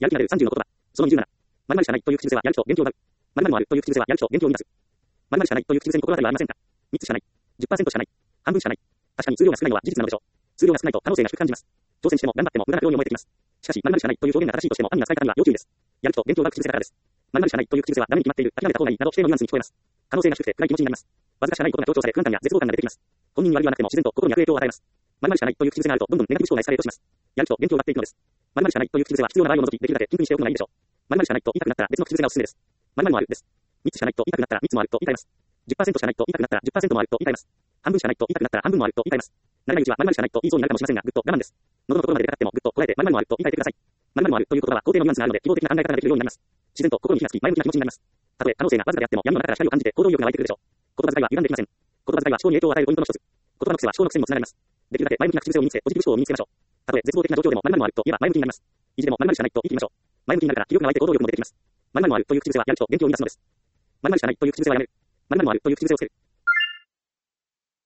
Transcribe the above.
やる気が出る30の言葉。その27。〇〇しかないという口癖はやる気と元気を奪う。〇〇もあるという口癖はやる気と元気を生み出す。〇〇しかないという口癖に心当たりはありませんか？3つしかない。10% しかない。半分しかない。確かに数量が少ないのは事実なのでしょう。数量が少ないと可能性が低く感じます。挑戦しても頑張っても無駄なように思えてきます。しかし、〇〇しかないという表現が正しいとしても暗には使い方には要注意です。やる気と元気を奪う口癖だからです。〇〇しかないという口癖はダメに決まっている、諦めた方がいいなど否定のニュアンスに聞こえます。可能性が低くて暗い気持ちになります。わずかしかないことが強調され、不安感や絶望感が出てきます。本人に悪意はなくても自然と心に悪影響を与えます。〇〇しかないという口癖があるとどんどんネガティブ思考がエスカレートします。やる気と元気を奪っていくのです。〇〇しかないという口癖は必要な場合を除きできるだけ禁句にしておくのがいいでしょう。〇〇しかないと言いたくなったら別の口癖がおすすめです。〇〇もあるです。3つしかないと言いたくなったら3つもあると言い換えます。10% しかないと言いたくなったら 10% もあると言い換えます。半分しかないと言いたくなったら半分もあると言い換えます。慣れないうちは〇〇しかないと言いそうになるかもしれませんが、ぐっと我慢です。喉のところまで出かかってもぐっとこらえて〇〇もあると言い換えてください。〇〇もあるという言葉は肯定のニュアンスがあるので、希望的な考え方ができるようになります。自然と心に火がつき、前向きな気持ちになります。たとえ可能性がわずかであっても闇の中から光を感じて行動力が湧いてくるでしょう。言葉遣いは歪んできません。言葉遣いは思考に影響を与えるポイントの一つ。言葉の癖は思考の癖にもつながります。できるだけ前向きな口癖を身につけ、ポジティブ思考を身につけましょう。たとえ絶望的な状況でも〇〇もあると言えば前向きになります。意地でも〇〇しかないと言ってみましょう。前向きになるから気力が湧いて行動力も出てきます。〇〇もあるという口癖はやる気と元気を生み出すのです。〇〇しかないという口癖はやめる。〇〇もあるという口癖をつける。